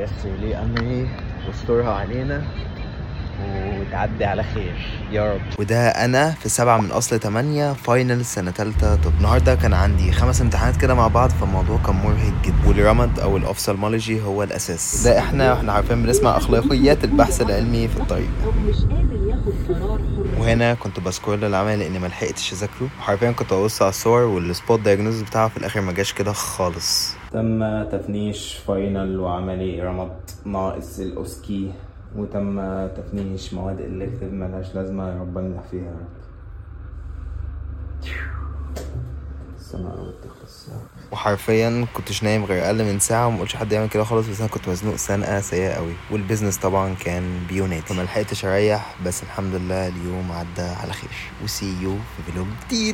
ييسر لي أمري واسترها علينا وتعدي على خير يا رب. وده انا في 7/8 فاينل سنة تالتة. طب النهاردة كان عندي 5 امتحانات كده مع بعض، فالموضوع كان مرهق جدا، والرمد او الاوفثالمولوجي هو الاساس. ده احنا عارفين بنسمع اخلاقيات البحث العلمي في الطريق. وهنا كنت بسكرول العمل لاني ما لحقتش اذاكره، وحرفيا كنت ببص على الصور والسبوت دايجنوز بتاعه، في الاخر ما جاش كده خالص. تم تفنيش فاينل وعملي رمض ناقص الاوسكي، وتم تفنيش مواد الكتيف ملهاش لازمه، يا رب انجح فيها يا رب. السنه قربت تخلص. وحرفيا كنتش نايم غير اقل من ساعه، وما قلتش حد يعمل كده خالص، بس انا كنت مزنوق سنقه سيئه قوي، والبيزنس طبعا كان بيوناتي، فما لحقتش اريح. بس الحمد لله اليوم عدى على خير، وسي يو في فيلوج جديد.